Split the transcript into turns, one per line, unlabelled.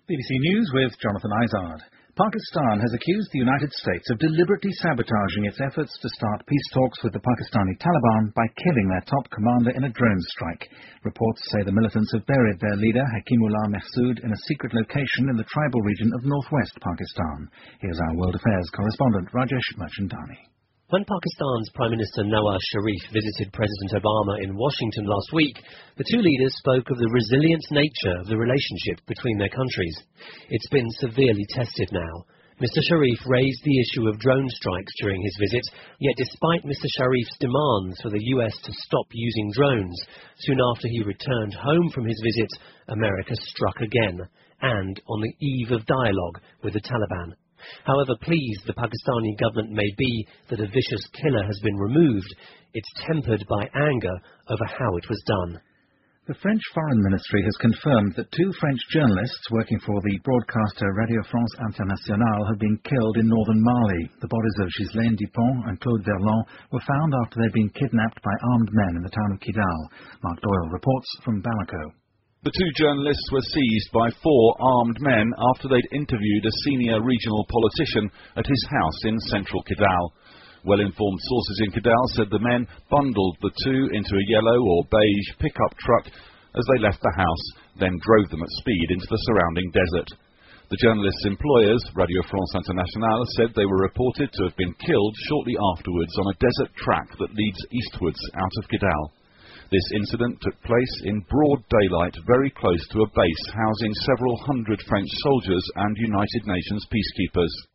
BBC News with Jonathan Izard. Pakistan has accused the United States of deliberately sabotaging its efforts to start peace talks with the Pakistani Taliban by killing their top commander in a drone strike. Reports say the militants have buried their leader, Hakimullah Mahsood, in a secret location in the tribal region of northwest Pakistan. Here's our World Affairs correspondent, Rajesh Merchandani.
When Pakistan's Prime Minister Nawaz Sharif visited President Obama in Washington last week, the two leaders spoke of the resilient nature of the relationship between their countries. It's been severely tested now. Mr. Sharif raised the issue of drone strikes during his visit, yet despite Mr. Sharif's demands for the US to stop using drones, soon after he returned home from his visit, America struck again, and on the eve of dialogue with the Taliban. However pleased the Pakistani government may be that a vicious killer has been removed, it's tempered by anger over how it was done.
The French Foreign Ministry has confirmed that two French journalists working for the broadcaster Radio France Internationale have been killed in northern Mali. The bodies of Ghislaine Dupont and Claude Verlon were found after they'd been kidnapped by armed men in the town of Kidal. Mark Doyle reports from Bamako.
The two journalists were seized by 4 armed men after they'd interviewed a senior regional politician at his house in central Kidal. Well-informed sources in Kidal said the men bundled the two into a yellow or beige pickup truck as they left the house, then drove them at speed into the surrounding desert. The journalists' employers, Radio France Internationale, said they were reported to have been killed shortly afterwards on a desert track that leads eastwards out of Kidal. This incident took place in broad daylight very close to a base housing several hundred French soldiers and United Nations peacekeepers.